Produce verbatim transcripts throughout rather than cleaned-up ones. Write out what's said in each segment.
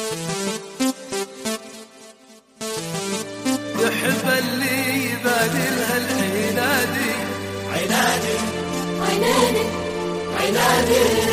يحب اللي يبادلها العنادي عنادي عنادي عنادي.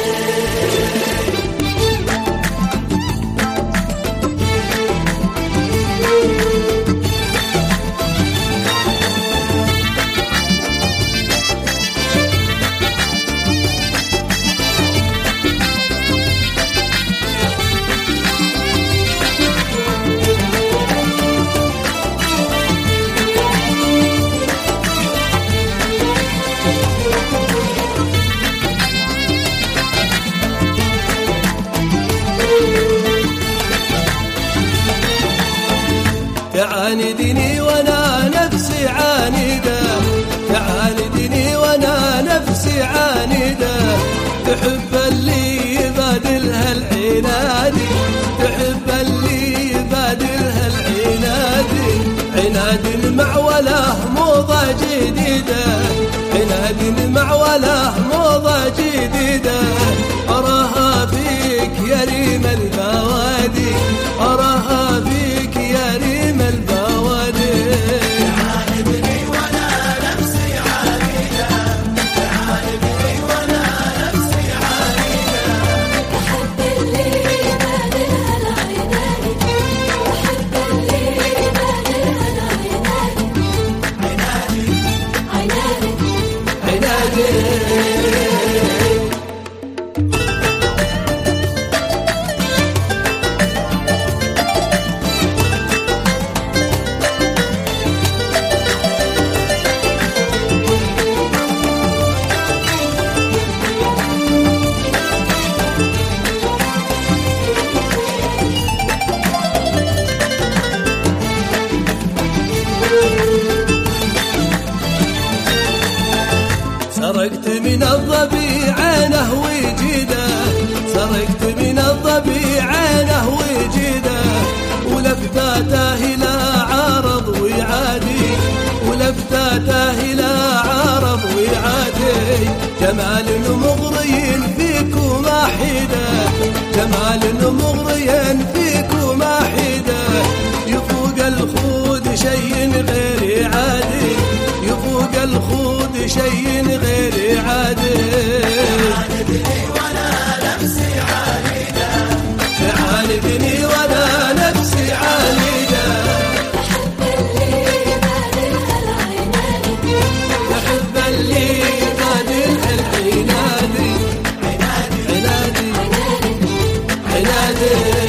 تعاندني وانا نفسي عانده، تعاندني وانا نفسي عانده، تحب اللي يبادلها العنادي، تحب اللي يبادلها العنادي. عناد المعوله موضة جديده، عناد المعوله موضة جديده، اراها فيك يا ريم البوادي، اراها فيك يا ريم البوادي. تعاندني وانا نفسي عانده، تعاندني وانا نفسي عانده، تحب اللي يبادلها العنادي، تحب اللي يبادلها العنادي، عنادي عنادي عنادي. سرقت من الضبي عينه وجيده، سرقت من الضبي عينه وجيده، ولفتاته إلى عارض وعادي، ولفتاته إلى عارض وعادي. جمال مغري فيكم حيده، جمال مغري فيكم حيده، يفوق الخود شيء غير عادي، يفوق الخود شيء غير عادي. تعاندني وانا نفسي عانده، تعاندني وانا نفسي عانده، تحب اللي يبادلها العنادي، تحب اللي يبادلها العنادي، عنادي عنادي عنادي.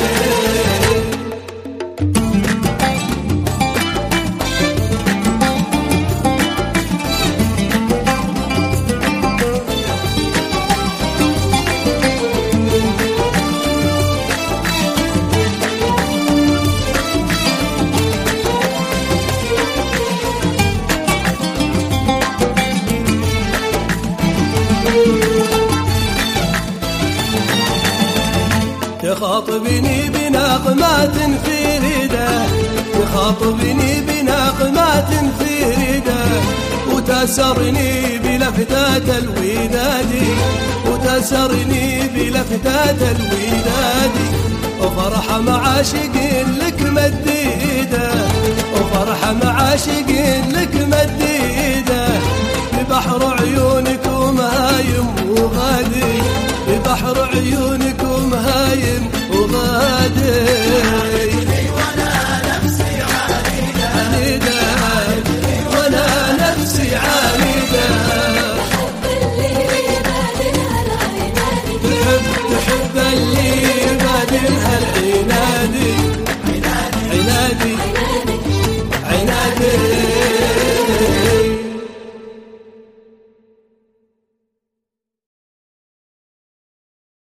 تخاطبني بنغمات في ردة، تخاطبني بنغمات في ردة، وتسرني بلفتات الوداد، وتسرني بلفتات الوداد. وفرح مع عاشق لك مديده، وفرح مع عاشق لك مديده، ببحر عيونكم هايم وغادي، ببحر عيونكم هايم وغادي. تعاندني وانا نفسي عانده، وانا نفسي عانده.